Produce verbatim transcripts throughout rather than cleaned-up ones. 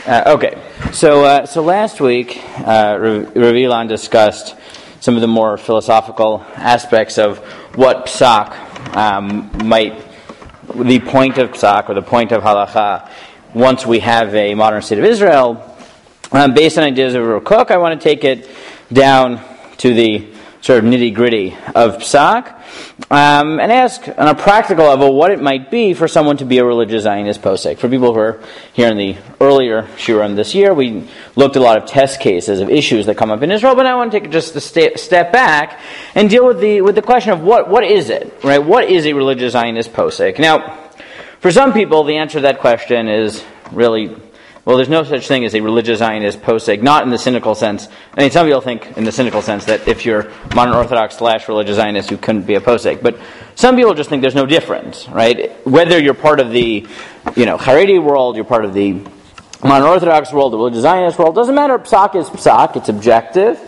Uh, okay, so uh, so last week, uh, Rav Ilan discussed some of the more philosophical aspects of what psak um, might, the point of psak or the point of halacha. Once we have a modern state of Israel, um, based on ideas of Rav Kook, I want to take it down to the sort of nitty-gritty of psak, um, and ask on a practical level what it might be for someone to be a religious Zionist posek. For people who are here in the earlier shiurim this year, we looked at a lot of test cases of issues that come up in Israel, but I want to take just a st- step back and deal with the with the question of what what is it, right? What is a religious Zionist posek? Now, for some people, the answer to that question is really, well, there's no such thing as a religious Zionist posek, not in the cynical sense. I mean, some people think in the cynical sense that if you're modern Orthodox slash religious Zionist, you couldn't be a posek. But some people just think there's no difference, right? Whether you're part of the, you know, Haredi world, you're part of the modern Orthodox world, the religious Zionist world, doesn't matter. Psak is psak, it's objective.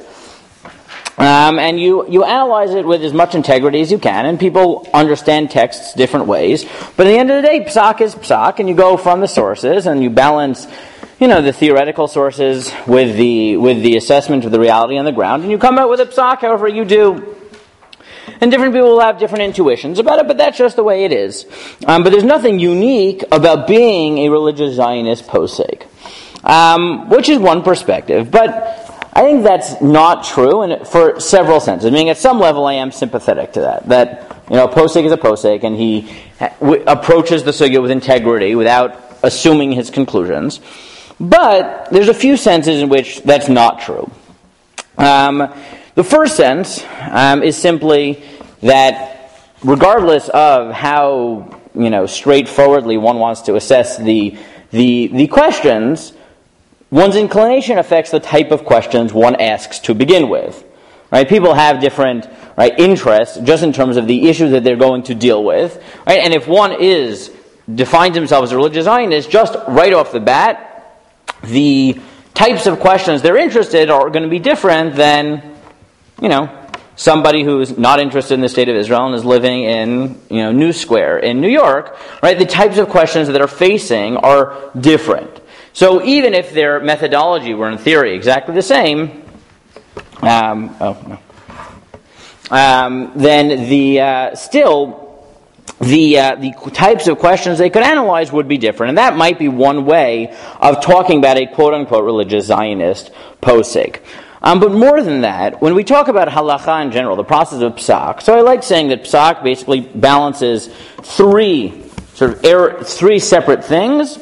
Um, and you, you analyze it with as much integrity as you can, and people understand texts different ways. But at the end of the day, psak is psak, and you go from the sources, and you balance, you know, the theoretical sources with the with the assessment of the reality on the ground, and you come out with a psak however you do. And different people will have different intuitions about it, but that's just the way it is. Um, but there's nothing unique about being a religious Zionist posek, um, which is one perspective. But I think that's not true, and for several senses. I mean, at some level, I am sympathetic to that. That, you know, a posek is a posek, and he ha- w- approaches the sugya with integrity, without assuming his conclusions. But there's a few senses in which that's not true. Um, the first sense um, is simply that, regardless of how, you know, straightforwardly one wants to assess the the the questions, one's inclination affects the type of questions one asks to begin with. Right? People have different, right, interests just in terms of the issues that they're going to deal with. Right? And if one is defines himself as a religious Zionist, just right off the bat, the types of questions they're interested in are going to be different than, you know, somebody who's not interested in the state of Israel and is living in, you know, New Square in New York. Right? The types of questions that they're facing are different. So even if their methodology were in theory exactly the same, um, oh no, um, then the uh, still the uh, the types of questions they could analyze would be different, and that might be one way of talking about a quote unquote religious Zionist posek. Um, but more than that, when we talk about halacha in general, the process of psak, so I like saying that psak basically balances three sort of er- three separate things.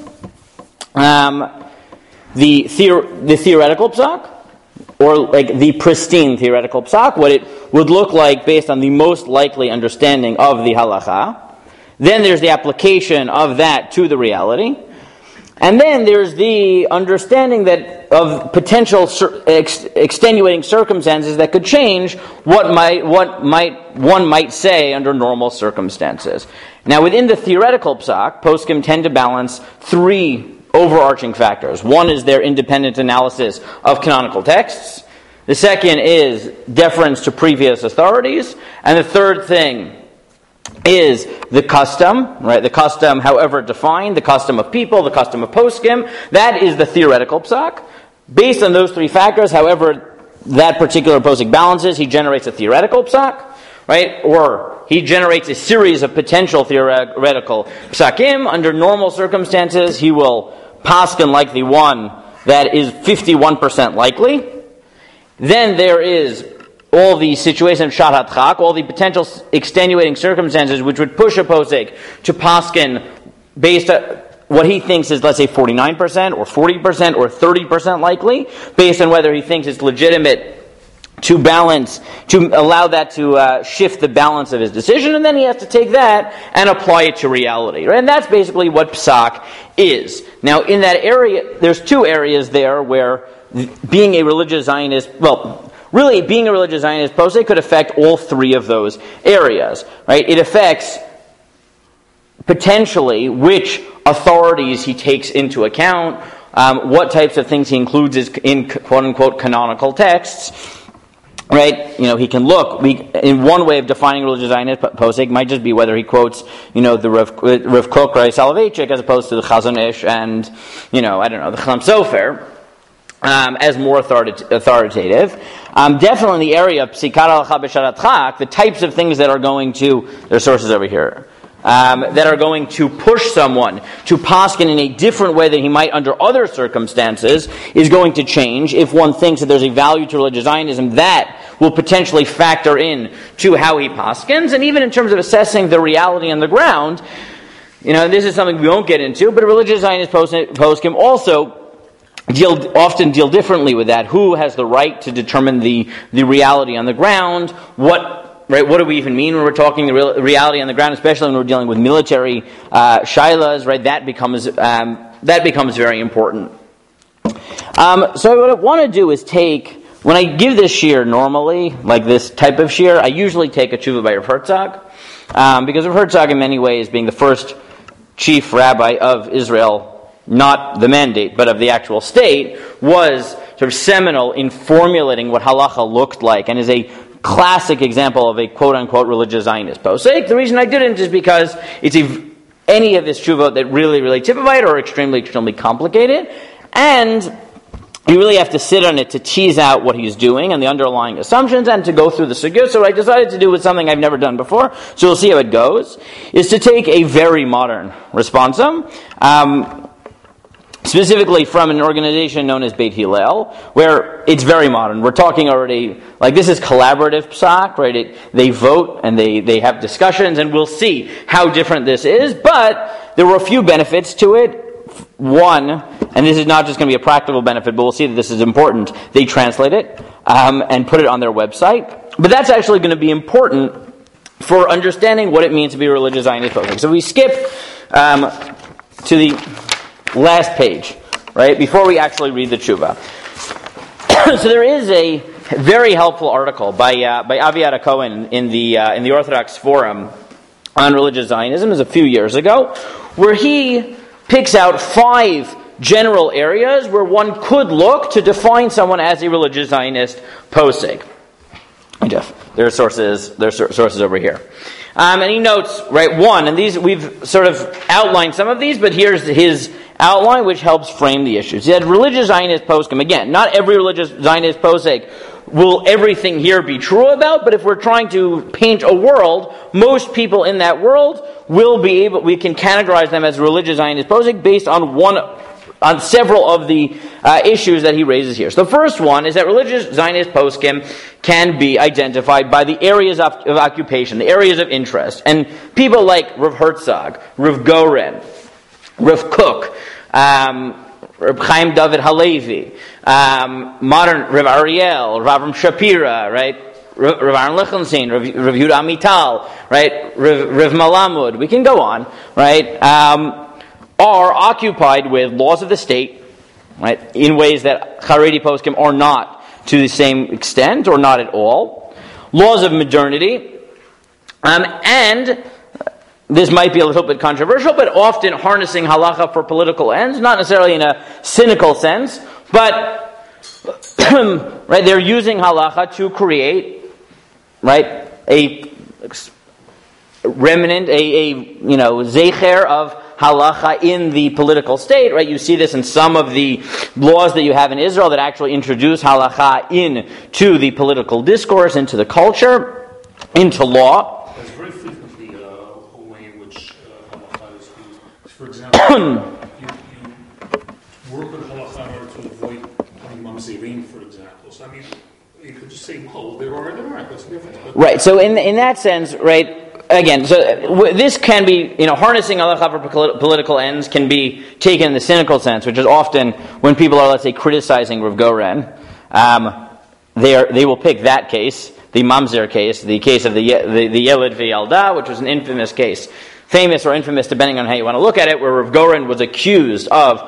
Um, the, theor- the theoretical psak, or like the pristine theoretical psak, what it would look like based on the most likely understanding of the halacha. Then there's the application of that to the reality. And then there's the understanding that of potential cir- ex- extenuating circumstances that could change what might what might one might say under normal circumstances. Now, within the theoretical psak, poskim tend to balance three overarching factors. One is their independent analysis of canonical texts. The second is deference to previous authorities. And the third thing is the custom, right? The custom, however defined, the custom of people, the custom of poskim. That is the theoretical psak. Based on those three factors, however that particular posik balances, he generates a theoretical psak, right? Or he generates a series of potential theoretical psakim. Under normal circumstances, he will paskin like the one that is fifty-one percent likely. Then there is all the situation of shat hatchak, all the potential extenuating circumstances which would push a posek to paskin based on what he thinks is, let's say, forty-nine percent or forty percent or thirty percent likely, based on whether he thinks it's legitimate to balance, to allow that to uh, shift the balance of his decision, and then he has to take that and apply it to reality. Right? And that's basically what psak is. Now, in that area, there's two areas there where being a religious Zionist, well, really being a religious Zionist posek could affect all three of those areas. Right? It affects potentially which authorities he takes into account, um, what types of things he includes in quote-unquote canonical texts. right? You know, he can look. We, in one way of defining religious Zionist posek might just be whether he quotes, you know, the Rav, Rav Kook or Soloveitchik as opposed to the Chazon Ish and, you know, I don't know, the Chaim Sofer. Um, as more authorita- authoritative. Um, definitely in the area of Psikat Halacha B'Sharat Chak, the types of things that are going to, there are sources over here, um, that are going to push someone to paskin in a different way than he might under other circumstances is going to change if one thinks that there's a value to religious Zionism that will potentially factor in to how he paskins, and even in terms of assessing the reality on the ground. You know, this is something we won't get into, but a religious Zionist poskim also Deal, often deal differently with that. Who has the right to determine the, the reality on the ground? What right? What do we even mean when we're talking the real, reality on the ground, especially when we're dealing with military uh, shilas? Right, that becomes um, that becomes very important. Um, so what I want to do is take when I give this shir normally, like this type of shir, I usually take a tshuva by Rav Herzog, um, because Rav Herzog, in many ways, being the first chief rabbi of Israel. Not the mandate, but of the actual state, was sort of seminal in formulating what halacha looked like, and is a classic example of a quote-unquote religious Zionist posek. The reason I didn't is because it's a, any of this tshuva that really, really typified or extremely, extremely complicated, and you really have to sit on it to tease out what he's doing and the underlying assumptions and to go through the sugya. So what I decided to do with something I've never done before, so we'll see how it goes, is to take a very modern responsum, um, specifically from an organization known as Beit Hillel, where it's very modern. We're talking already, like this is collaborative psak, right? It, they vote and they, they have discussions, and we'll see how different this is, but there were a few benefits to it. One, and this is not just going to be a practical benefit, but we'll see that this is important, they translate it um, and put it on their website. But that's actually going to be important for understanding what it means to be a religious Zionist posek. So we skip um, to the last page, right, before we actually read the tshuva. So there is a very helpful article by uh, by Aviad Cohen in the uh, in the Orthodox Forum on religious Zionism, it was a few years ago, where he picks out five general areas where one could look to define someone as a religious Zionist posek. Hey Jeff, there are sources. There are sources over here. Um, and he notes, right, one, and these we've sort of outlined some of these, but here's his outline, which helps frame the issues. He had religious Zionist poskim. Again, not every religious Zionist posek will everything here be true about, but if we're trying to paint a world, most people in that world will be able, we can categorize them as religious Zionist posek based on one, on several of the uh, issues that he raises here. So the first one is that religious Zionist poskim can be identified by the areas of, of occupation, the areas of interest. And people like Rav Herzog, Rav Goren, Rav Kook, um, Rav Chaim David Halevi, um, modern Rav Ariel, Rav Avram Shapira, right? Rav Aaron Lichtenstein, Rav, Rav Yehuda Amital, right? Rav, Rav Malamud. We can go on, right? Um, are occupied with laws of the state, right? In ways that Haredi poskim are not to the same extent or not at all. Laws of modernity, um, and this might be a little bit controversial, but often harnessing halacha for political ends, not necessarily in a cynical sense, but right, they're using halacha to create, right, a remnant, a, a you know, zecher of halacha in the political state, right? You see this in some of the laws that you have in Israel that actually introduce halacha into the political discourse, into the culture, into law. There's very frequently uh, a way in which uh, halacha is used. For example, you, you work with halacha in order to avoid having mamzerim, for example. So I mean, you could just say, well, there are, there are. That's different. But right. So in in that sense, right. Again, so w- this can be, you know, harnessing halacha for polit- political ends can be taken in the cynical sense, which is often when people are, let's say, criticizing Rav Goren, um, they are, they will pick that case, the Mamzer case, the case of the the, the Yeled V'Yalda, which was an infamous case, famous or infamous depending on how you want to look at it, where Rav Goren was accused of,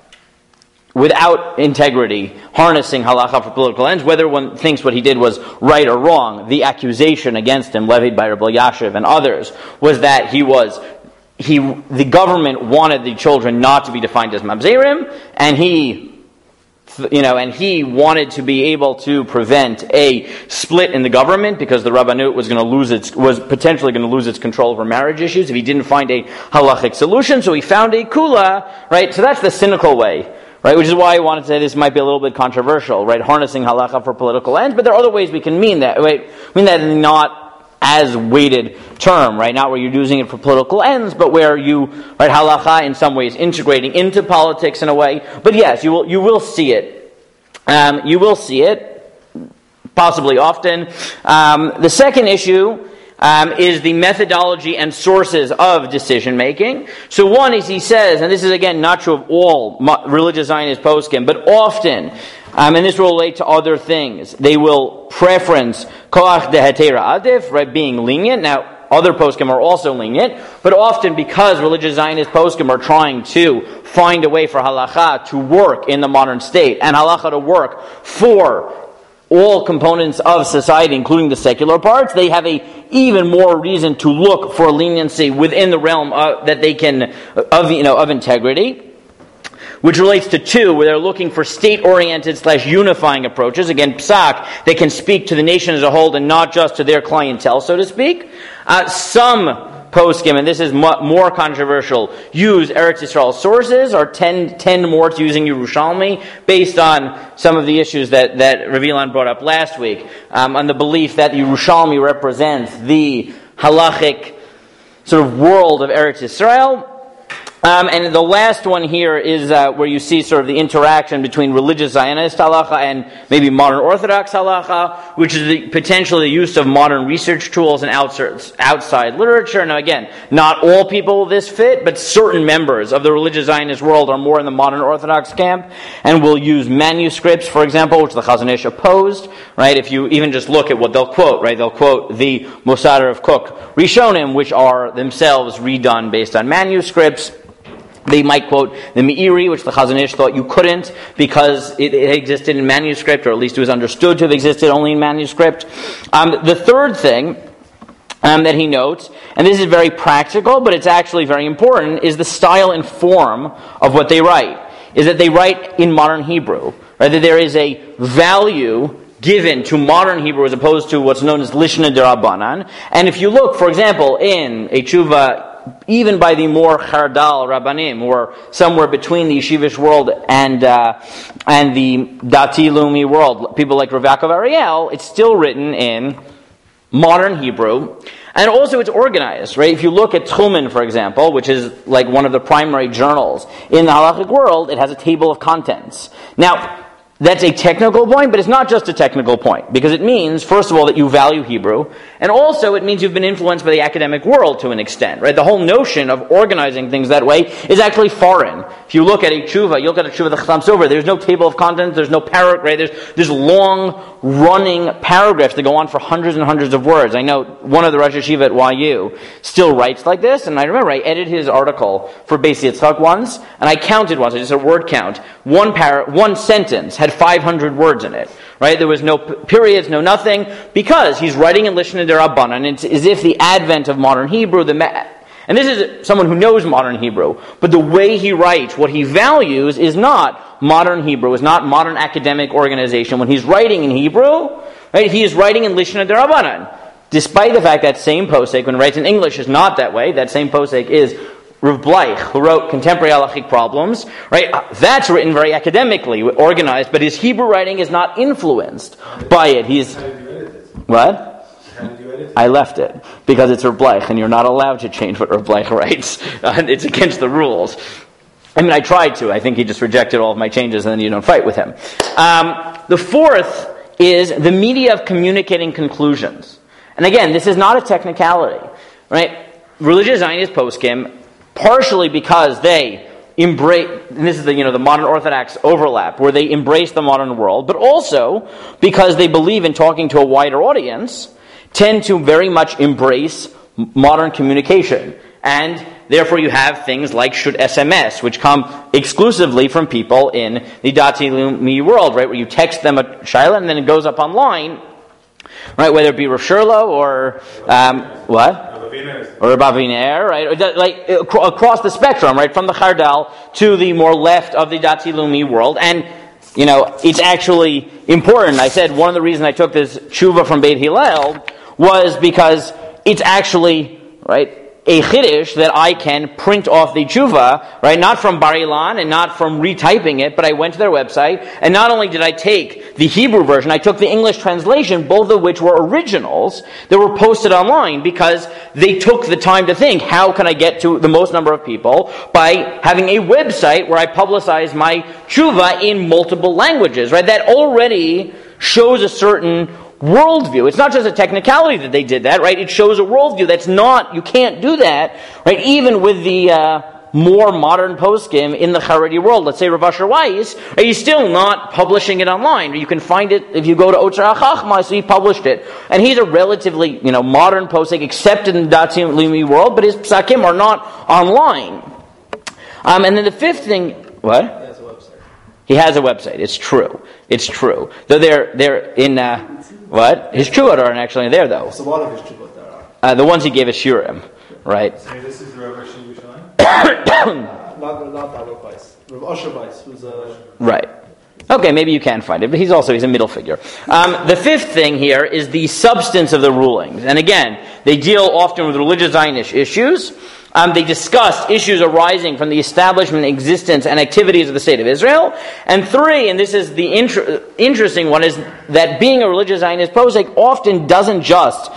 without integrity, harnessing halacha for political ends, whether one thinks what he did was right or wrong. The accusation against him, levied by Rabbi Yashiv and others, was that he was, he, the government wanted the children not to be defined as mamzerim, and he you know, and he wanted to be able to prevent a split in the government because the Rabbanut was going to lose its, was potentially going to lose its control over marriage issues if he didn't find a halachic solution. So he found a kula, right? So that's the cynical way, right? Which is why I wanted to say this might be a little bit controversial, right? Harnessing halacha for political ends, but there are other ways we can mean that, right? Mean that in not as weighted term, right? Not where you're using it for political ends, but where you, right, halacha in some ways integrating into politics in a way. But yes, you will you will see it. Um, you will see it, possibly often. Um, the second issue um, is the methodology and sources of decision making. So one is, he says, and this is again not true of all religious Zionist poskim, but often, Um, and this will relate to other things. They will preference koach de hetera adif, right, being lenient. Now, other poskim are also lenient, but often because religious Zionist poskim are trying to find a way for halacha to work in the modern state, and halacha to work for all components of society, including the secular parts, they have a even more reason to look for leniency within the realm of, that they can of you know of integrity. Which relates to two, where they're looking for state-oriented slash unifying approaches. Again, psak, they can speak to the nation as a whole and not just to their clientele, so to speak. Uh, some poskim, and this is mo- more controversial, use Eretz Yisrael sources, or tend, tend more to using Yerushalmi, based on some of the issues that, that Rav Ilan brought up last week, um, on the belief that Yerushalmi represents the halachic sort of world of Eretz Yisrael. Um, and the last one here is uh, where you see sort of the interaction between religious Zionist halacha and maybe modern Orthodox halacha, which is the, potentially the use of modern research tools and outside, outside literature. Now again, not all people will this fit, but certain members of the religious Zionist world are more in the modern Orthodox camp and will use manuscripts, for example, which the Chazon Ish opposed, right? If you even just look at what they'll quote, right? They'll quote the Mosader of Kook Rishonim, which are themselves redone based on manuscripts. They might quote the Meiri, which the Chazon Ish thought you couldn't because it, it existed in manuscript, or at least it was understood to have existed only in manuscript. Um, the third thing um, that he notes, and this is very practical, but it's actually very important, is the style and form of what they write. Is that they write in modern Hebrew. Right? That there is a value given to modern Hebrew as opposed to what's known as Lishna D'Rabbanan. And if you look, for example, in a tshuva even by the more Chardal Rabbanim, who are somewhere between the Yeshivish world and uh, and the Dati Lumi world, people like Rav Yaakov Ariel, it's still written in modern Hebrew. And also it's organized, right? If you look at Tchumen, for example, which is like one of the primary journals in the halachic world, it has a table of contents. Now, that's a technical point, but it's not just a technical point, because it means, first of all, that you value Hebrew, and also it means you've been influenced by the academic world to an extent, right? The whole notion of organizing things that way is actually foreign. If you look at a tshuva, you look at a tshuva, the Chatam Sofer, there's no table of contents, there's no paragraph, right? There's, there's long, running paragraphs that go on for hundreds and hundreds of words. I know one of the Rosh Yeshiva at Y U still writes like this, and I remember I edited his article for Beis Yitzchak once, and I counted once, I just a word count. One par- one sentence had five hundred words in it, right? There was no p- periods, no nothing, because he's writing in Lishna D'Rabbanan, and it's as if the advent of modern Hebrew, the ma- and this is someone who knows modern Hebrew, but the way he writes, what he values is not modern Hebrew, is not modern academic organization. When he's writing in Hebrew, right, he is writing in Lishna D'Rabbanan. Despite the fact that same posek, when he writes in English, is not that way, that same posek is Rav Bleich, who wrote Contemporary Halachic Problems, right? That's written very academically, organized, but his Hebrew writing is not influenced by it. He's what? I left it because it's Rav Bleich, and you're not allowed to change what Rav Bleich writes. Uh, it's against the rules. I mean, I tried to. I think he just rejected all of my changes, and then you don't fight with him. Um, the fourth is the media of communicating conclusions. And again, this is not a technicality, right? Religious Zionist poskim, partially because they embrace, and this is the, you know, the modern Orthodox overlap, where they embrace the modern world, but also because they believe in talking to a wider audience, tend to very much embrace modern communication. And therefore you have things like should S M S, which come exclusively from people in the Dati Lumi world, right, where you text them a shaila and then it goes up online, right, whether it be Rav Sherlo or, um, what? Or a Baviner, right? Like across the spectrum, right? From the Chardal to the more left of the Dati Lumi world. And you know, it's actually important. I said one of the reasons I took this tshuva from Beit Hillel was because it's actually, right, a chiddush that I can print off the tshuva, right, not from Bar Ilan and not from retyping it, but I went to their website, and not only did I take the Hebrew version, I took the English translation, both of which were originals that were posted online because they took the time to think, how can I get to the most number of people by having a website where I publicize my tshuva in multiple languages, right? That already shows a certain worldview. It's not just a technicality that they did that, right? It shows a worldview that's not, you can't do that, right? Even with the uh, more modern poskim in the Haredi world, let's say Rav Asher Weiss, right, he's still not publishing it online. You can find it if you go to Otzar HaChachma, so he published it. And he's a relatively, you know, modern posik accepted in the Dati Leumi world, but his psakim are not online. Um, and then the fifth thing, what? He has a website. It's true. It's true. Though they're they're in uh, what? His Chuvot aren't actually there though. So one of his Chuvot there are. Uh, the ones he gave us Shurim, right? So this is Rav Asher Yerushalayim? Not not Rav Weiss. Rav Asher Weiss, who's a right. Okay, maybe you can find it, but he's also he's a middle figure. Um, the fifth thing here is the substance of the rulings, and again, they deal often with religious Zionish issues. Um, they discussed issues arising from the establishment, existence, and activities of the State of Israel. And three, and this is the inter- interesting one, is that being a religious Zionist posek often doesn't just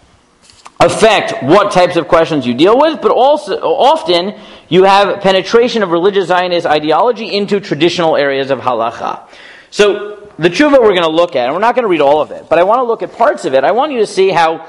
affect what types of questions you deal with, but also often you have penetration of religious Zionist ideology into traditional areas of halacha. So the tshuva we're going to look at, and we're not going to read all of it, but I want to look at parts of it. I want you to see how.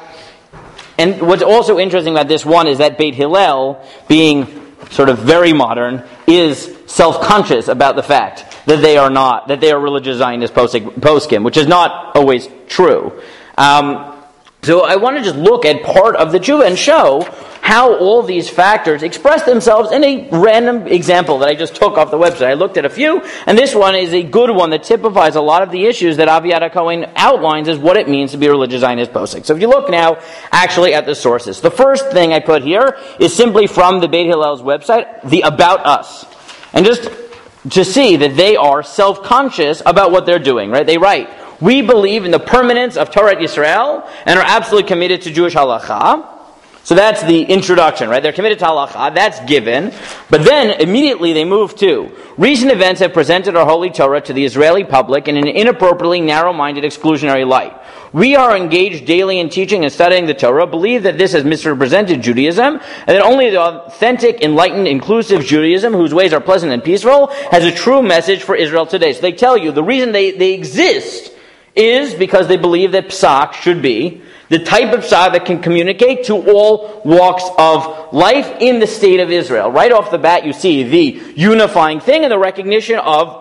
And what's also interesting about this one is that Beit Hillel, being sort of very modern, is self-conscious about the fact that they are not, that they are religious Zionist poskim, which is not always true. Um, so I want to just look at part of the tshuva and show how all these factors express themselves in a random example that I just took off the website. I looked at a few, and this one is a good one that typifies a lot of the issues that Aviad Cohen outlines as what it means to be a religious Zionist posek. So if you look now actually at the sources, the first thing I put here is simply from the Beit Hillel's website, the About Us. And just to see that they are self-conscious about what they're doing, right? They write, we believe in the permanence of Torah Yisrael and are absolutely committed to Jewish halacha. So that's the introduction, right? They're committed to halacha, that's given. But then, immediately they move to, recent events have presented our holy Torah to the Israeli public in an inappropriately narrow-minded exclusionary light. We are engaged daily in teaching and studying the Torah, believe that this has misrepresented Judaism, and that only the authentic, enlightened, inclusive Judaism, whose ways are pleasant and peaceful, has a true message for Israel today. So they tell you, the reason they, they exist is because they believe that Psak should be the type of psak that can communicate to all walks of life in the state of Israel. Right off the bat, you see the unifying thing and the recognition of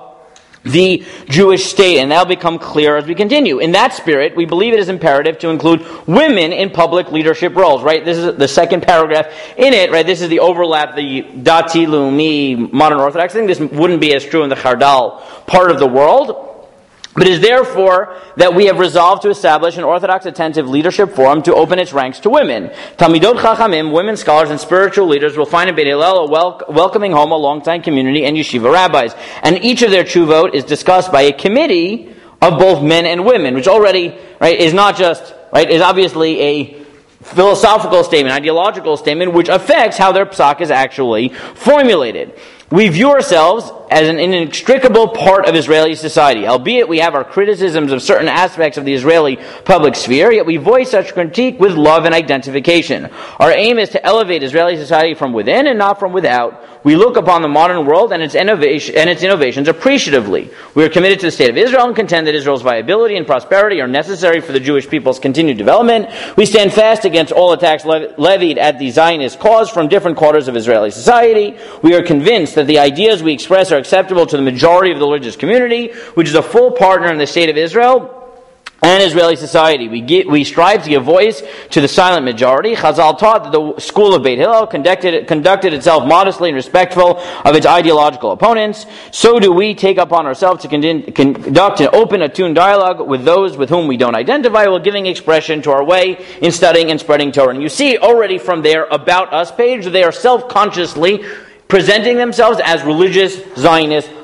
the Jewish state, and that'll become clear as we continue. In that spirit, we believe it is imperative to include women in public leadership roles, right? This is the second paragraph in it, right? This is the overlap, the Dati, Leumi, modern Orthodox thing. This wouldn't be as true in the Chardal part of the world. But it is therefore that we have resolved to establish an Orthodox attentive leadership forum to open its ranks to women. Talmidot Chachamim, women scholars and spiritual leaders will find in Beit Hillel a wel- welcoming home, a long-time community, and yeshiva rabbis. And each of their tshuvot is discussed by a committee of both men and women, which already, right, is not just, right, is obviously a philosophical statement, ideological statement, which affects how their psak is actually formulated. We view ourselves as an inextricable part of Israeli society. Albeit we have our criticisms of certain aspects of the Israeli public sphere, yet we voice such critique with love and identification. Our aim is to elevate Israeli society from within and not from without. We look upon the modern world and its innovation and its innovations appreciatively. We are committed to the state of Israel and contend that Israel's viability and prosperity are necessary for the Jewish people's continued development. We stand fast against all attacks lev- levied at the Zionist cause from different quarters of Israeli society. We are convinced that the ideas we express are acceptable to the majority of the religious community, which is a full partner in the state of Israel and Israeli society. We get, we strive to give voice to the silent majority. Chazal taught that the school of Beit Hillel conducted, conducted itself modestly and respectful of its ideological opponents. So do we take upon ourselves to con- conduct an open, attuned dialogue with those with whom we don't identify, while giving expression to our way in studying and spreading Torah. And you see already from their About Us page, they are self-consciously presenting themselves as religious Zionist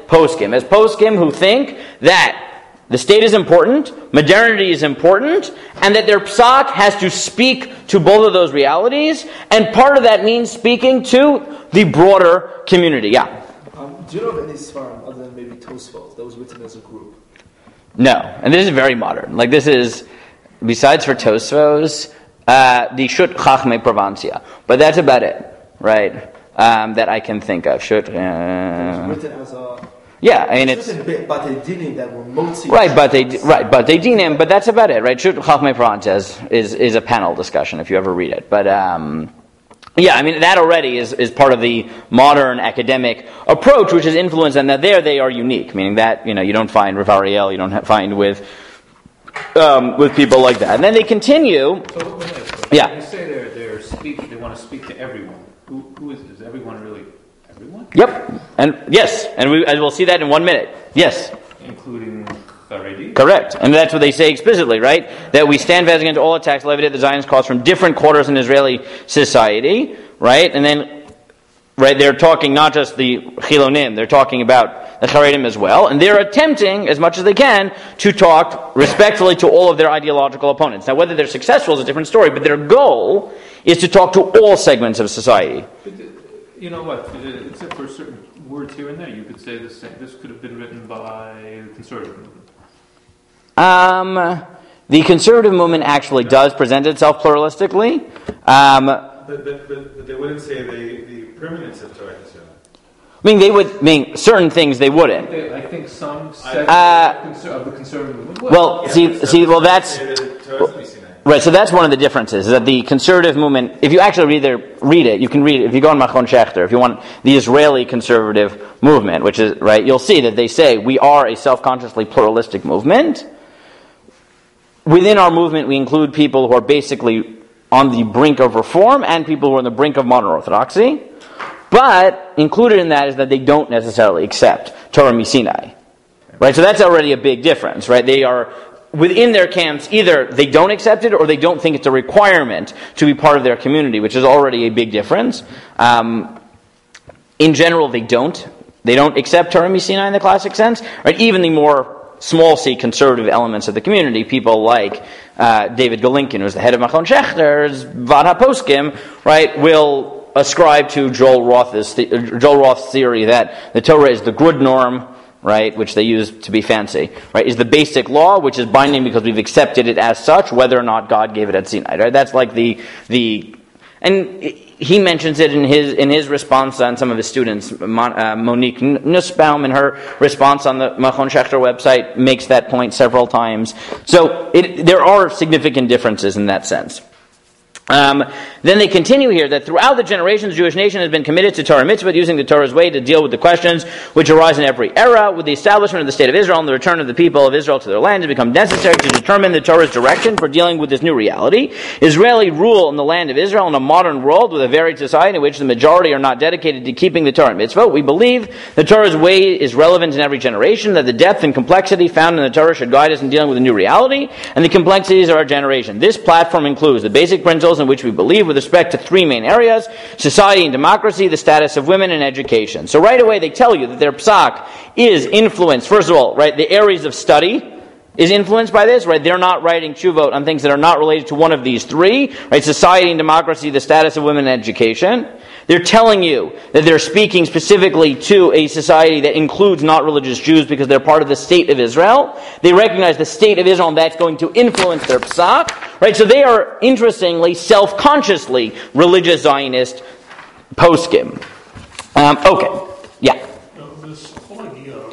poskim, as poskim who think that the state is important, modernity is important, and that their psak has to speak to both of those realities, and part of that means speaking to the broader community. Yeah? Um, do you know of any svarim other than maybe Tosfot that was written as a group? No, and this is very modern. Like this is, besides for Tosfos, uh, the Shut Chachmei Provencia. But that's about it, right? Um, that I can think of. Shut, uh, It's written as a... Yeah, I mean it's but they didn't that were motzi. right, but they right, but they dinim, but that's about it, right? Shut Chachmei Provencia is is a panel discussion if you ever read it, but um, yeah, I mean that already is, is part of the modern academic approach, which is influenced, and that there they are unique, meaning that you know you don't find Rav Ariel, you don't have, find with um, with people like that, and then they continue. So, let me ask you, Yeah. You say they're they're speak. They want to speak to everyone. Who who is is everyone really? Everyone, Yep, and yes, and we and we'll see that in one minute. Yes. including Haredi. Correct. And that's what they say explicitly, right? That we stand fast against all attacks levied at the Zionist cause from different quarters in Israeli society, right? And then, right, they're talking not just the Chilonim, they're talking about the Haredim as well, and they're attempting, as much as they can, to talk respectfully to all of their ideological opponents. Now, whether they're successful is a different story, but their goal is to talk to all segments of society. But, uh, you know what? uh, Except for certain words here and there, you could say this. This could have been written by the conservative movement. Um, the conservative movement actually does present itself pluralistically. Um, But, but, but, but they wouldn't say the, the permanence of Torah Yisrael. I mean, they would. I mean, certain things they wouldn't. They, I think some sect Uh, of conser- of the conservative movement would. Well, see, see, well, that's Say that Torah's Sinai. right. So that's one of the differences. Is that the conservative movement? If you actually read their, read it, you can read it. If you go on Machon Shechter, if you want the Israeli conservative movement, which is right, you'll see that they say we are a self-consciously pluralistic movement. Within our movement, we include people who are basically on the brink of reform and people who are on the brink of modern orthodoxy. But included in that is that they don't necessarily accept Torah Misinai. Right? So that's already a big difference, right? They are, within their camps, either they don't accept it or they don't think it's a requirement to be part of their community, which is already a big difference. Um, in general, they don't. They don't accept Torah Misinai in the classic sense. Right? Even the more small c conservative elements of the community, people like uh, David Golinkin, who's the head of Machon Shechter's Vad HaPoskim, right, will ascribe to Joel Roth's, Joel Roth's theory that the Torah is the good norm, right, which they use to be fancy, right, is the basic law, which is binding because we've accepted it as such, whether or not God gave it at Sinai, right? That's like the, the, and he mentions it in his in his response on some of his students. Mon, uh, Monique Nussbaum, in her response on the Machon Shechter website, makes that point several times. So it, there are significant differences in that sense. Um, then they continue here that throughout the generations, the Jewish nation has been committed to Torah mitzvah, using the Torah's way to deal with the questions which arise in every era. With the establishment of the state of Israel and the return of the people of Israel to their land, it has become necessary to determine the Torah's direction for dealing with this new reality. Israeli rule in the land of Israel in a modern world with a varied society in which the majority are not dedicated to keeping the Torah mitzvah. We believe the Torah's way is relevant in every generation, that the depth and complexity found in the Torah should guide us in dealing with a new reality and the complexities of our generation. This platform includes the basic principles in which we believe with respect to three main areas: society and democracy, the status of women, and education. So right away they tell you that their psak is influenced, first of all, right, the areas of study is influenced by this, right? They're not writing tshuvot on things that are not related to one of these three, right? Society and democracy, the status of women, and education. They're telling you that they're speaking specifically to a society that includes not religious Jews because they're part of the state of Israel. They recognize the state of Israel and that's going to influence their psak, right? So they are, interestingly, self-consciously religious Zionist poskim. Um, okay, yeah. Now, this whole idea of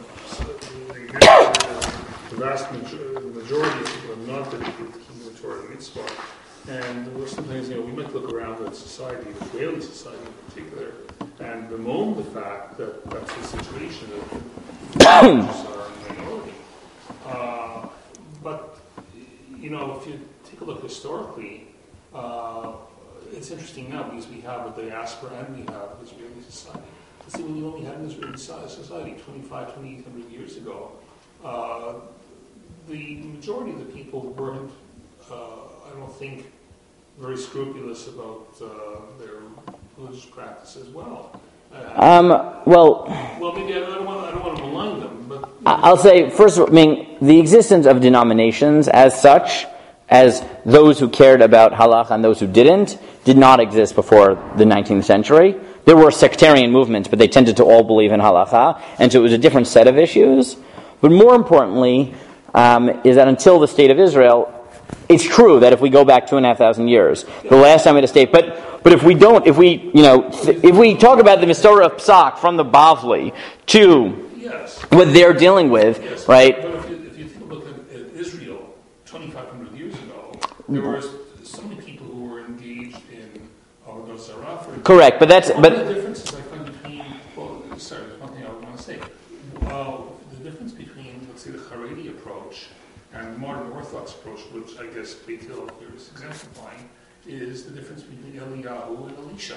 the, the vast majority, the majority of people are not dedicated to keeping the Torah mitzvah, and there were sometimes, you know, we might look around at society, the Israeli society in particular, and bemoan the fact that that's the situation that Jews are a minority. Uh, but, you know, if you take a look historically, uh, it's interesting now because we have a diaspora and we have Israeli society. Let's see, when you only had an Israeli society twenty-five, twenty-eight hundred years ago, uh, the majority of the people weren't, uh, I don't think, very scrupulous about uh, their religious practice as well. Um, well, Well, maybe I don't want, I don't want to malign them, but... I'll say, first of all, I mean, the existence of denominations as such, as those who cared about halacha and those who didn't, did not exist before the nineteenth century. There were sectarian movements, but they tended to all believe in halacha, and so it was a different set of issues. But more importantly, um, is that until the state of Israel, it's true that if we go back two and a half thousand years, the last time we had a state, but but if we don't, if we, you know, if we talk about the Mistorah of Psak from the Bavli to yes. what they're dealing with, Yes. right? But if you, if you think about the, uh, Israel twenty-five hundred years ago, there were so many people who were engaged in Avodah Zarah. For Correct, but that's one but. of the differences I find between, well, sorry, there's one thing I want to say. Well, the difference between, let's say, the Haredi approach and the modern Orthodox approach, which I guess Beit Hillel here is exemplifying, is the difference between Eliyahu and Elisha.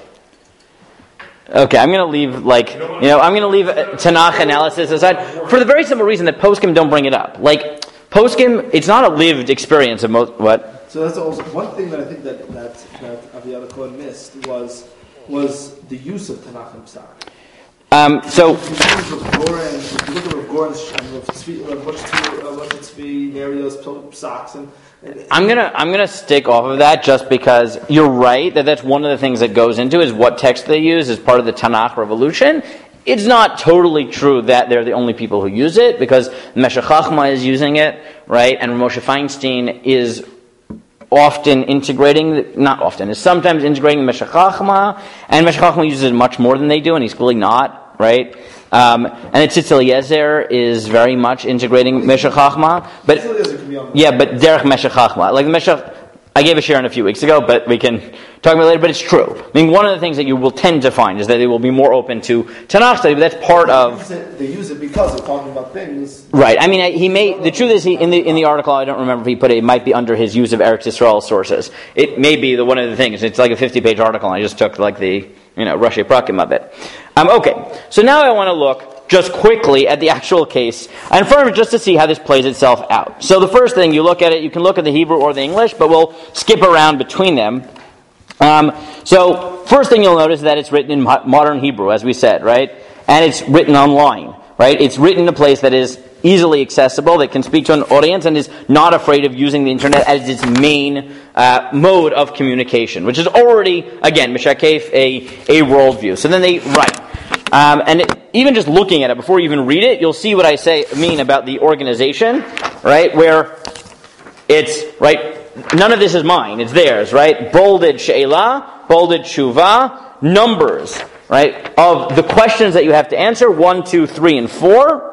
Okay, I'm going to leave, like, you know, I'm going to leave uh, Tanakh analysis aside for the very simple reason that poskim don't bring it up. Like, poskim, it's not a lived experience of most, what? So that's also one thing that I think that that, that Aviada Cohen missed was was the use of Tanakh and Psak. Um, so, If you look at Goran, if you look at Rav Goran and Rav Tzvi, Rav Tzvi, Nerios, Psaks, and, and I'm gonna I'm gonna stick off of that just because you're right that that's one of the things that goes into is what text they use as part of the Tanakh revolution. It's not totally true that they're the only people who use it because Meshech Chochmah is using it, right? And Moshe Feinstein is often integrating, not often, is sometimes integrating Meshech Chochmah, and Meshech Chochmah uses it much more than they do, and he's clearly not, right? Um, and the Tzitz Eliezer is very much integrating Meshech Chochmah, but yeah, but Derech Meshech Chochmah, like Meshech. I gave a share in a few weeks ago, but we can talk about it later. But it's true. I mean, one of the things that you will tend to find is that they will be more open to Tanakh study, but that's part they of. Use it, they use it because they're talking about things. Right. I mean, he may. The truth is, he in the in the article, I don't remember if he put it. It might be under his use of Eretz Yisrael sources. It may be the one of the things. It's like a fifty-page article. And I just took like the you know Rashi Prakim of it. Um, okay. So now I want to look just quickly at the actual case, and first just to see how this plays itself out. So the first thing, you look at it, you can look at the Hebrew or the English, but we'll skip around between them. Um, so first thing you'll notice is that it's written in modern Hebrew, as we said, right? And it's written online, right? It's written in a place that is easily accessible, that can speak to an audience, and is not afraid of using the internet as its main uh, mode of communication, which is already, again, Mishakef, a, a worldview. So then they write. Um, and it, even just looking at it, before you even read it, you'll see what I say mean about the organization, right? Where it's, right, none of this is mine, it's theirs, right? Bolded she'elah, bolded shuvah, numbers, right, of the questions that you have to answer, one, two, three, and four,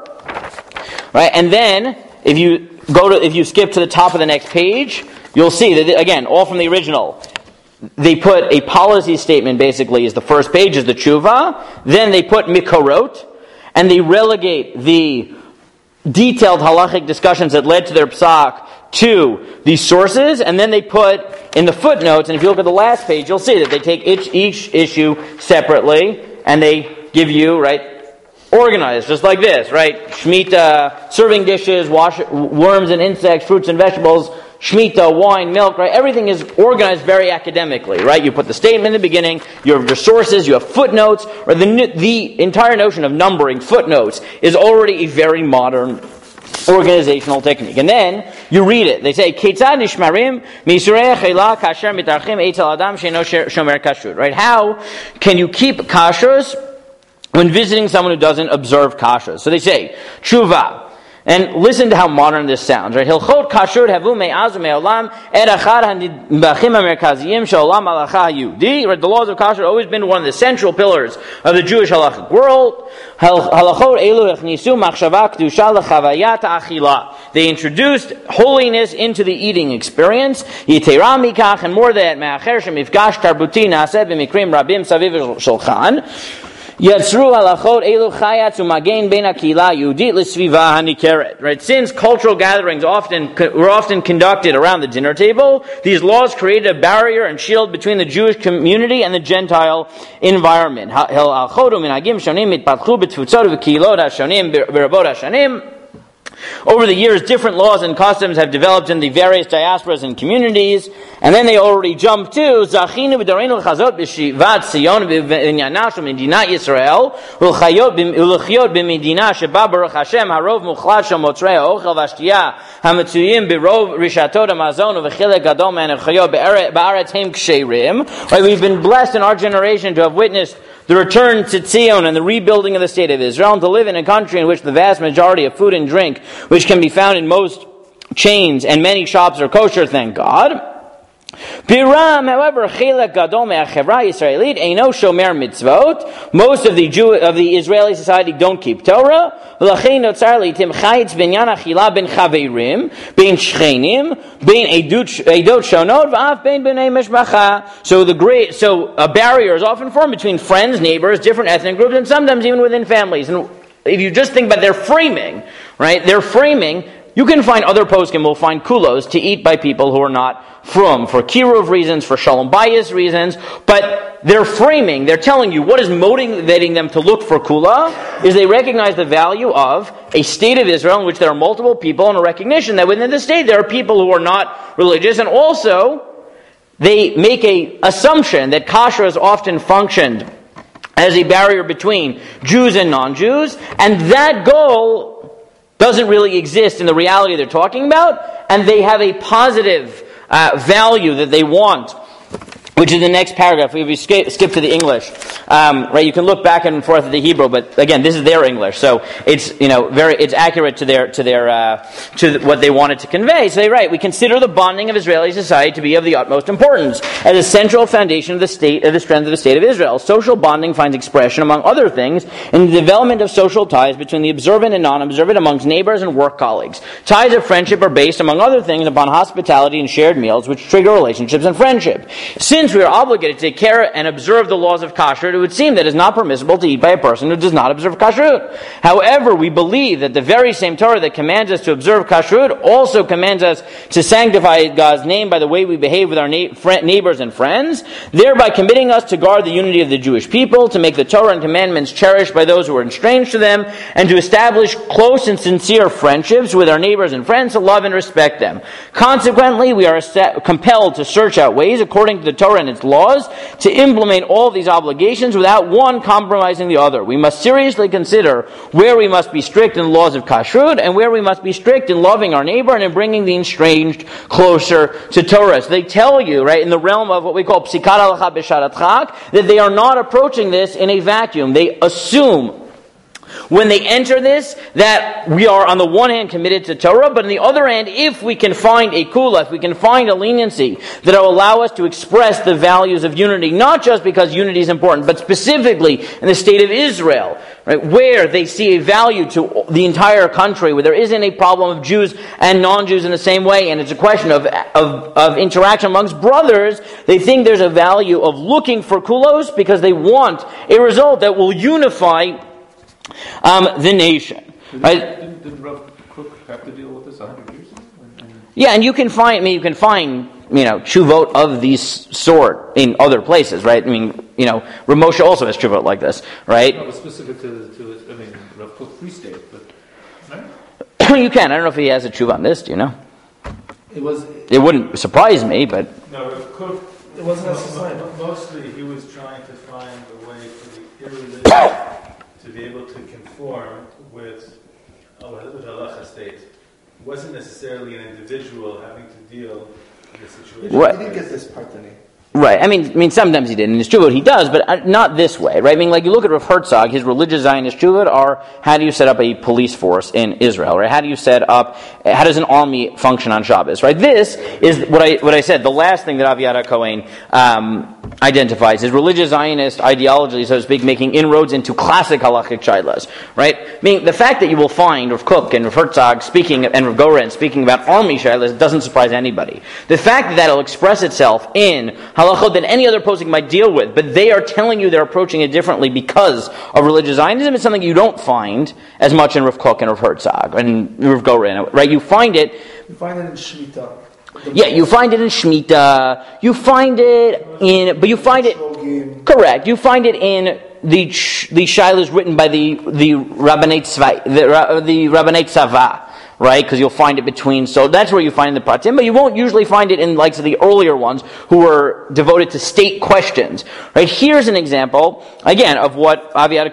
right? And then, if you go to, if you skip to the top of the next page, you'll see that, again, all from the original. They put a policy statement, basically, is the first page, is the tshuva. Then they put mikorot, and they relegate the detailed halachic discussions that led to their psak to these sources, and then they put in the footnotes, and if you look at the last page, you'll see that they take each, each issue separately, and they give you, right, organized, just like this, right? Shemitah, serving dishes, wash, worms and insects, fruits and vegetables, Shemitah, wine, milk, right? Everything is organized very academically, right? You put the statement in the beginning, you have your sources, you have footnotes, or the the entire notion of numbering footnotes is already a very modern organizational technique. And then you read it. They say, "Ketzad nishmarim misurei chela kasher mitarchim eitel adam sheino shomer kashrut." Right? How can you keep kashrus when visiting someone who doesn't observe kashrus? So they say, "Tshuva." And listen to how modern this sounds, right? Hilchot kashrut havu me'az u'me'olam et achad hanidbachim ha'merkaziyim she'olam halacha ha'yehudi. Right? The laws of kashrut have always been one of the central pillars of the Jewish halachic world. Halachot elu echnisu machshava kedusha lechavayat ha'achila. They introduced holiness into the eating experience. Yitera mikach, and more than me'acher shemifgash tarbuti na'aseh b'mikrim rabim saviv shulchan. Yatzru halachot elu chayat u'magen ben akila yehudit l'sviva hanikeret. Right, since cultural gatherings often were often conducted around the dinner table, these laws created a barrier and shield between the Jewish community and the Gentile environment. Halachot u'minhagim shonim mitpatchu b'tfutzot v'kilot hashonim v'rabot hashonim. Over the years, different laws and customs have developed in the various diasporas and communities, and then they already jump to Zachinu b'dareinu l'chazot b'shivat Zion b'vinyana shel Medinat Yisrael u'lechyot b'medina sheba baruch Hashem harov muchlat shel motzrei ha'ochel v'ashtiyah ha'metzuyim b'rov rishatot hamazon u'v'chilek gadol me'anechayot ba'aretz hem ksherim. We've been blessed in our generation to have witnessed the return to Zion and the rebuilding of the state of Israel, and to live in a country in which the vast majority of food and drink, which can be found in most chains and many shops, are kosher, thank God. Biram, however, chelek gadol me'achevra Yisraelit eino shomer mitzvot. Most of the Jew of the Israeli society don't keep Torah. V'lachein notzar leitim chayitz binyan achila ben chaveirim, ben shchenim, ben edut shonot, v'af ben b'nei mishpacha. So the great, so a barrier is often formed between friends, neighbors, different ethnic groups, and sometimes even within families. And if you just think about their framing, right? Their framing. You can find other poskim will find kulos to eat by people who are not frum, for kiruv reasons, for shalom bayis reasons, but they're framing, they're telling you what is motivating them to look for kula is they recognize the value of a state of Israel in which there are multiple people, and a recognition that within the state there are people who are not religious, and also they make a assumption that kasher has often functioned as a barrier between Jews and non-Jews, and that goal doesn't really exist in the reality they're talking about, and they have a positive uh, value that they want, which is the next paragraph. If we skip, skip to the English, um, right? You can look back and forth at the Hebrew, but again, this is their English, so it's you know very it's accurate to their to their uh, to what they wanted to convey. So they write, we consider the bonding of Israeli society to be of the utmost importance as a central foundation of the state of the strength of the state of Israel. Social bonding finds expression, among other things, in the development of social ties between the observant and non-observant, amongst neighbors and work colleagues. Ties of friendship are based, among other things, upon hospitality and shared meals, which trigger relationships and friendship. Since we are obligated to take care and observe the laws of kashrut, it would seem that it is not permissible to eat by a person who does not observe kashrut. However, we believe that the very same Torah that commands us to observe kashrut also commands us to sanctify God's name by the way we behave with our na- fr- neighbors and friends, thereby committing us to guard the unity of the Jewish people, to make the Torah and commandments cherished by those who are estranged to them, and to establish close and sincere friendships with our neighbors and friends, to love and respect them. Consequently, we are compelled to search out ways, according to the Torah and its laws, to implement all these obligations without one compromising the other. We must seriously consider where we must be strict in the laws of kashrut and where we must be strict in loving our neighbor and in bringing the estranged closer to Torah. So they tell you, right, in the realm of what we call psikat halacha b'sharat chak, that they are not approaching this in a vacuum. They assume when they enter this, that we are on the one hand committed to Torah, but on the other hand, if we can find a kula, if we can find a leniency that will allow us to express the values of unity, not just because unity is important, but specifically in the state of Israel, right, where they see a value to the entire country, where there isn't a problem of Jews and non-Jews in the same way, and it's a question of, of, of interaction amongst brothers, they think there's a value of looking for kulos because they want a result that will unify Um, the nation. Right? Didn't, didn't Rav Kook have to deal with this a hundred years ago? And, and Yeah, and you can find, I mean, you can find, you know, chuvot of these sort in other places, right? I mean, you know, Ramosha also has chuvot like this, right? no, it's specific to, to his, I mean, Rav Kook Free State, but right? You can. I don't know if he has a chuvah on this, do you know? It was. It wouldn't surprise me, but... No, Rav Kook, It wasn't mo- necessary. mo- mostly he was trying to find a way for the irreligious to be able to conform with uh, with halacha state. It wasn't necessarily an individual having to deal with the situation. Right. He didn't get this part, did he? Right. I mean, I mean, sometimes he did. In his chuvot, he does, but uh, not this way, right? I mean, like, you look at Rav Herzog, his religious Zionist chuvot are, how do you set up a police force in Israel, right? How do you set up, how does an army function on Shabbos, right? This is what I what I said, the last thing that Aviad HaKohen um, identifies, is religious Zionist ideology, so to speak, making inroads into classic halachic shaylas, right? I mean, the fact that you will find Rav Kook and Rav Herzog speaking, and Rav Goren speaking about army shaylas doesn't surprise anybody. The fact that that will express itself in halachot than any other posting might deal with, but they are telling you they're approaching it differently because of religious Zionism. It's something you don't find as much in Rav Kook and Rav Herzog and Rav Goren, right? You find it. You find it in Shemitah. Yeah, you find it in Shemitah. You find it in, but you find it correct. You find it in the the shilas written by the the Rabbanei Tzva, the the Rabbanei Tzava. right? Because you'll find it between, so that's where you find the pratim, but you won't usually find it in like the earlier ones who were devoted to state questions, right? Here's an example, again, of what Aviad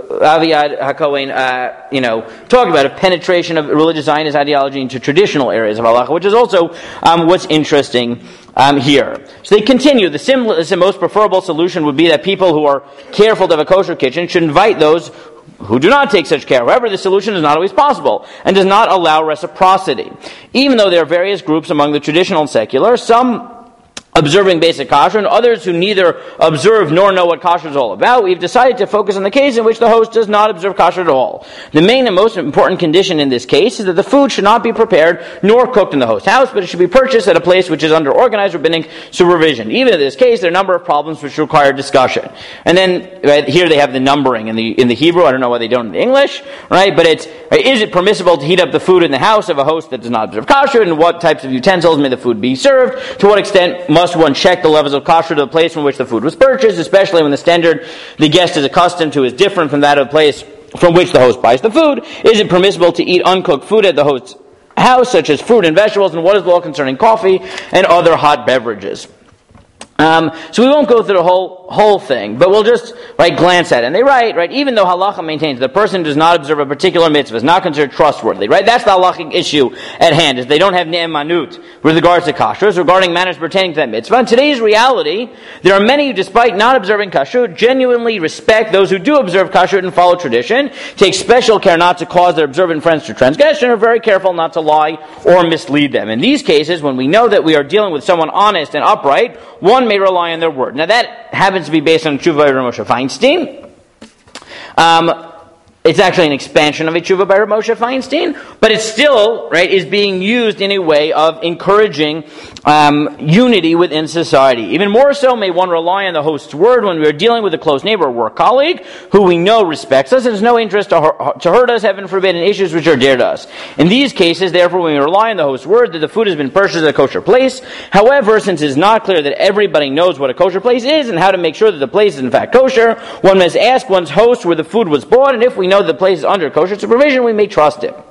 HaKohen, uh, you know, talked about, a penetration of religious Zionist ideology into traditional areas of halacha, which is also um, what's interesting um, here. So they continue. The simplest and most preferable solution would be that people who are careful to have a kosher kitchen should invite those who do not take such care. However, the solution is not always possible and does not allow reciprocity. Even though there are various groups among the traditional and secular, some observing basic kashrut and others who neither observe nor know what kashrut is all about, we've decided to focus on the case in which the host does not observe kashrut at all. The main and most important condition in this case is that the food should not be prepared nor cooked in the host's house, but it should be purchased at a place which is under organized rabbinic supervision. Even in this case, there are a number of problems which require discussion. And then right, here they have the numbering in the in the Hebrew. I don't know why they don't in the English, right? But it's right, is it permissible to heat up the food in the house of a host that does not observe kashrut, and what types of utensils may the food be served? To what extent must one check the levels of kashrut of the place from which the food was purchased, especially when the standard the guest is accustomed to is different from that of the place from which the host buys the food? Is it permissible to eat uncooked food at the host's house, such as fruit and vegetables, and what is the law concerning coffee and other hot beverages? Um, so we won't go through the whole whole thing, but we'll just right glance at it. And they write, right, even though halacha maintains the person does not observe a particular mitzvah is not considered trustworthy, right? That's the halachic issue at hand, is they don't have ne'emanut with regards to kashrut, regarding matters pertaining to that mitzvah. In today's reality, there are many who, despite not observing kashrut, genuinely respect those who do observe kashrut and follow tradition, take special care not to cause their observant friends to transgression, are very careful not to lie or mislead them. In these cases, when we know that we are dealing with someone honest and upright, one may rely on their word. Now that happens to be based on Tshuva by Rav Moshe Feinstein. Um, it's actually an expansion of a Tshuva by Rav Moshe Feinstein, but it still, right, is being used in a way of encouraging um, unity within society. Even more so may one rely on the host's word when we are dealing with a close neighbor or work colleague who we know respects us and has no interest to, hurt, to hurt us, heaven forbid, in issues which are dear to us. In these cases, therefore, we rely on the host's word that the food has been purchased at a kosher place. However, since it is not clear that everybody knows what a kosher place is and how to make sure that the place is in fact kosher, one must ask one's host where the food was bought, and if we know the place is under kosher supervision, we may trust him.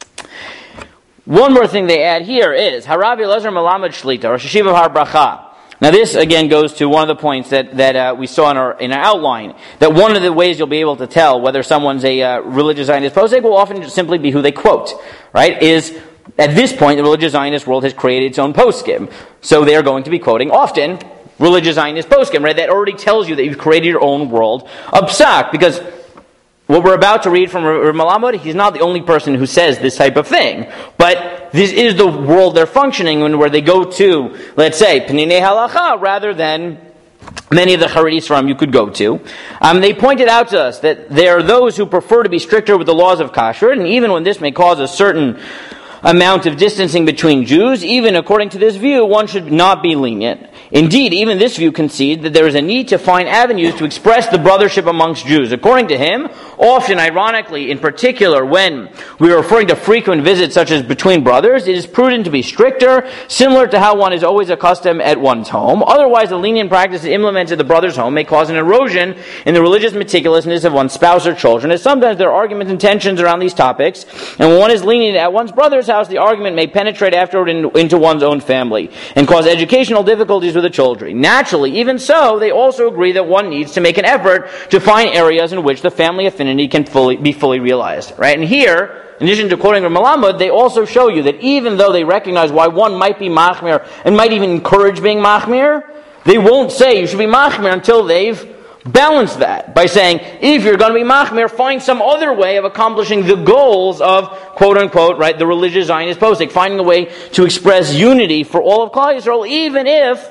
One more thing they add here is Harav Elazar Melamed Shlita, Rosh Hashiva Har Bracha. Now this again goes to one of the points that that uh, we saw in our in our outline, that one of the ways you'll be able to tell whether someone's a uh, religious Zionist posek will often just simply be who they quote. Right? Is at this point the religious Zionist world has created its own poskim, so they are going to be quoting often religious Zionist poskim. Right? That already tells you that you've created your own world of psak, because what we're about to read from Rav Melamed, he's not the only person who says this type of thing. But this is the world they're functioning in, where they go to, let's say, Peninei Halacha, rather than many of the Haredi Sfarim you could go to. Um, they pointed out to us that there are those who prefer to be stricter with the laws of kashrut, and even when this may cause a certain amount of distancing between Jews, even according to this view, one should not be lenient. Indeed, even this view concedes that there is a need to find avenues to express the brothership amongst Jews. According to him, often, ironically, in particular, when we are referring to frequent visits such as between brothers, it is prudent to be stricter, similar to how one is always accustomed at one's home. Otherwise, the lenient practice implemented at the brother's home may cause an erosion in the religious meticulousness of one's spouse or children, as sometimes there are arguments and tensions around these topics, and when one is lenient at one's brother's house, the argument may penetrate afterward in, into one's own family and cause educational difficulties with the children. Naturally, even so, they also agree that one needs to make an effort to find areas in which the family affinity can fully be fully realized. Right? And here, in addition to quoting Rav Melamed, they also show you that even though they recognize why one might be machmir and might even encourage being machmir, they won't say you should be machmir until they've balance that by saying, if you're going to be machmir, find some other way of accomplishing the goals of, quote-unquote, right, the religious Zionist posek, finding a way to express unity for all of Klal Yisrael, even if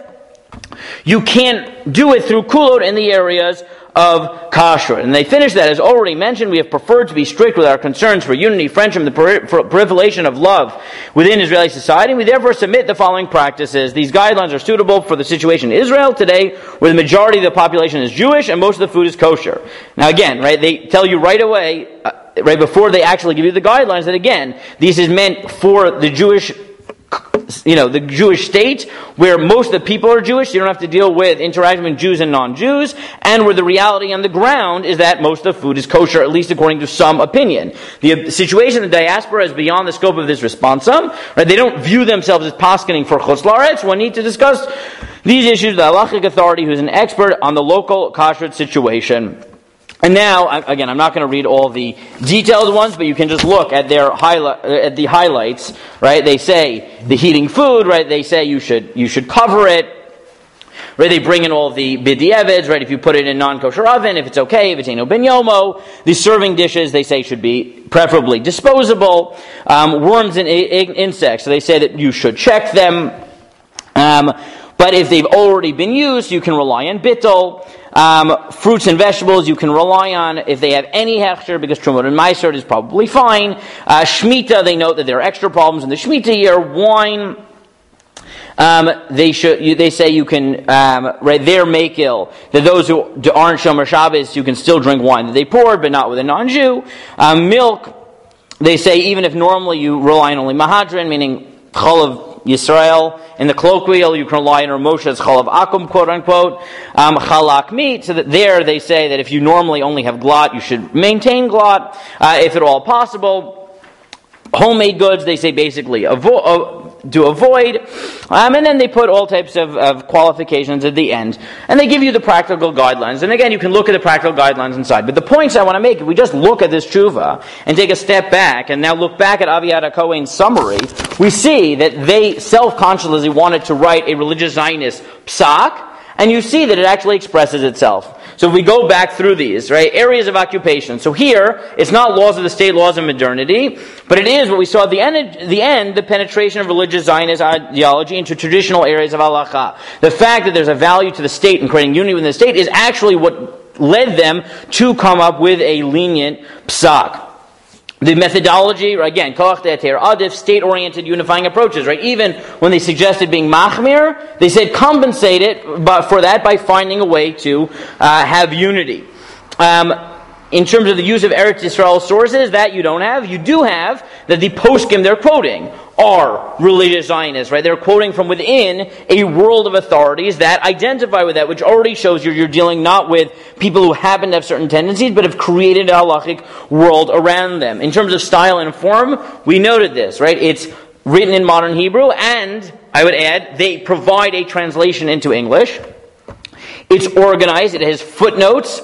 you can't do it through kulot in the areas of kashrut. And they finish that, as already mentioned, we have preferred to be strict with our concerns for unity, friendship, and the proliferation of love within Israeli society. We therefore submit the following practices. These guidelines are suitable for the situation in Israel today, where the majority of the population is Jewish and most of the food is kosher. Now again, right, they tell you right away, uh, right before they actually give you the guidelines, that again, this is meant for the Jewish you know, the Jewish state, where most of the people are Jewish, so you don't have to deal with interacting with Jews and non-Jews, and where the reality on the ground is that most of the food is kosher, at least according to some opinion. The situation in the diaspora is beyond the scope of this responsum. Right? They don't view themselves as paskening for Chutz La'aretz. One need to discuss these issues with the halachic authority, who's an expert on the local kashrut situation. And now, again, I'm not going to read all the detailed ones, but you can just look at their highlight, at the highlights, right? They say the heating food, right? They say you should you should cover it, right? They bring in all the b'di'evids, right? If you put it in non-kosher oven, if it's okay, if it's eno ben yomo. The serving dishes, they say, should be preferably disposable. Um, worms and in- insects, so they say that you should check them. Um, but if they've already been used, you can rely on bittul. Um, fruits and vegetables you can rely on if they have any hechsher, because Trumot and Meiser is probably fine. Uh, Shemitah, they note that there are extra problems in the Shemitah year. Wine, um, they should. You, they say you can, um, right, their makil, that those who aren't Shomer Shabbos, you can still drink wine that they poured, but not with a non-Jew. Um, milk, they say even if normally you rely on only Mahadran, meaning Chol of Yisrael, in the colloquial, you can rely on Rav Moshe's Chalav Akum, quote unquote, um, Chalak meat, so that there they say that if you normally only have glot, you should maintain glot, uh, if at all possible. Homemade goods, they say basically avo- uh, to avoid, um, and then they put all types of, of qualifications at the end, and they give you the practical guidelines. And again, you can look at the practical guidelines inside. But the points I want to make, if we just look at this tshuva and take a step back, and now look back at Aviad HaKohen's summary, we see that they self-consciously wanted to write a religious Zionist psak, and you see that it actually expresses itself. So if we go back through these, right, areas of occupation. So here, it's not laws of the state, laws of modernity, but it is what we saw at the end, the end, the penetration of religious Zionist ideology into traditional areas of halacha. The fact that there's a value to the state and creating unity within the state is actually what led them to come up with a lenient psak. The methodology, again, koach de'eter adif, state-oriented unifying approaches, right? Even when they suggested being machmir, they said compensate it for that by finding a way to uh, have unity. Um, in terms of the use of Eretz Yisrael sources, that you don't have. You do have that the poskim they're quoting are religious Zionists, right? They're quoting from within a world of authorities that identify with that, which already shows you you're dealing not with people who happen to have certain tendencies, but have created a halachic world around them. In terms of style and form, we noted this, right? It's written in modern Hebrew, and I would add, they provide a translation into English. It's organized, it has footnotes.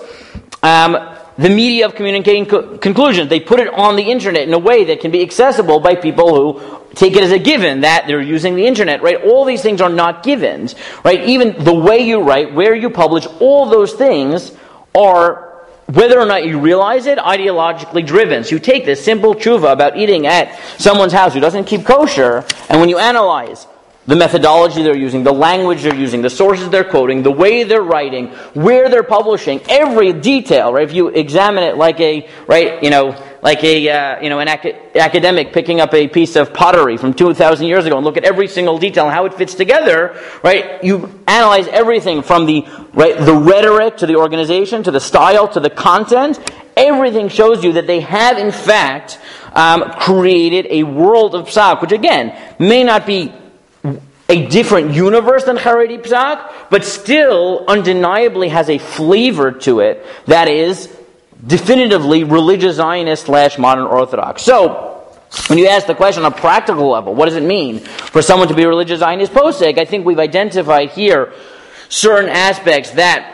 Um, The media of communicating co- conclusions, they put it on the internet in a way that can be accessible by people who take it as a given that they're using the internet, right? All these things are not givens, right? Even the way you write, where you publish, all those things are, whether or not you realize it, ideologically driven. So you take this simple tshuva about eating at someone's house who doesn't keep kosher, and when you analyze the methodology they're using, the language they're using, the sources they're quoting, the way they're writing, where they're publishing, every detail, right? If you examine it like a, right, you know, like a, uh, you know, an ac- academic picking up a piece of pottery from two thousand years ago and look at every single detail and how it fits together, right? You analyze everything from the, right, the rhetoric to the organization, to the style, to the content. Everything shows you that they have, in fact, um, created a world of psak, which again, may not be a different universe than Haredi Psak, but still undeniably has a flavor to it that is definitively religious Zionist slash modern Orthodox. So, when you ask the question on a practical level, what does it mean for someone to be a religious Zionist posek? I think we've identified here certain aspects that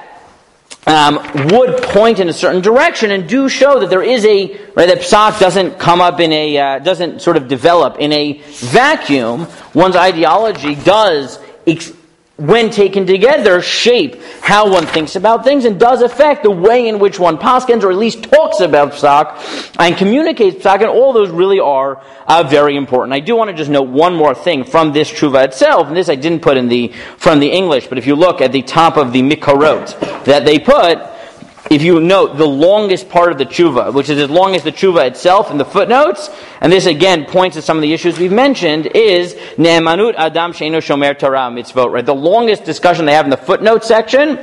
Um, would point in a certain direction and do show that there is a, right, that psak doesn't come up in a, uh, doesn't sort of develop in a vacuum. One's ideology does, ex- when taken together, shape how one thinks about things and does affect the way in which one paskins or at least talks about psak and communicates psak, and all those really are uh, very important. I do want to just note one more thing from this tshuva itself, and this I didn't put in the from the English, but if you look at the top of the mikarot that they put, if you note the longest part of the tshuva, which is as long as the tshuva itself in the footnotes, and this again points to some of the issues we've mentioned, is Ne'emanut Adam She'eino Shomer Torah Mitzvot, right? The longest discussion they have in the footnote section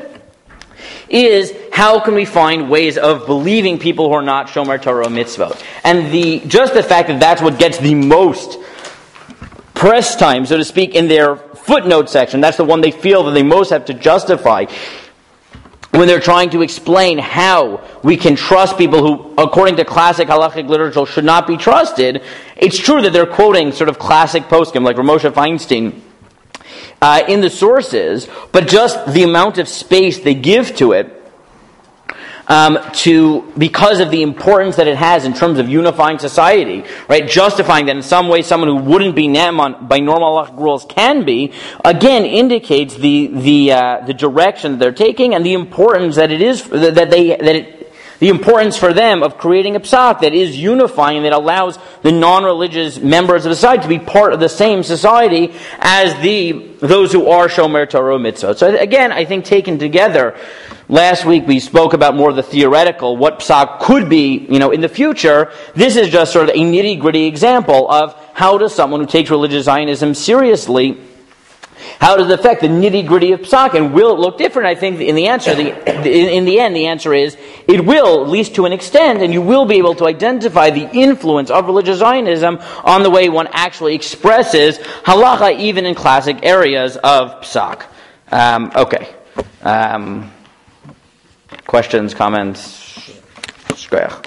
is how can we find ways of believing people who are not Shomer Torah Mitzvot. And the just the fact that that's what gets the most press time, so to speak, in their footnote section. That's the one they feel that they most have to justify when they're trying to explain how we can trust people who, according to classic halachic literature, should not be trusted. It's true that they're quoting sort of classic poskim like Ramosha Feinstein uh, in the sources, but just the amount of space they give to it, Um, to because of the importance that it has in terms of unifying society, right? Justifying that in some way someone who wouldn't be Naaman by normal halachic rules can be, again indicates the the uh, the direction that they're taking and the importance that it is that they that it. The importance for them of creating a psak that is unifying, that allows the non-religious members of the society to be part of the same society as the those who are shomer Torah mitzvot. So again, I think taken together, last week we spoke about more of the theoretical, what psak could be, you know, in the future. This is just sort of a nitty-gritty example of how does someone who takes religious Zionism seriously, how does it affect the nitty-gritty of psak, and will it look different? I think in the answer, the, in, in the end, the answer is it will, at least to an extent, and you will be able to identify the influence of religious Zionism on the way one actually expresses halacha, even in classic areas of psak. Um, okay. Um, questions, comments? Shkoyach.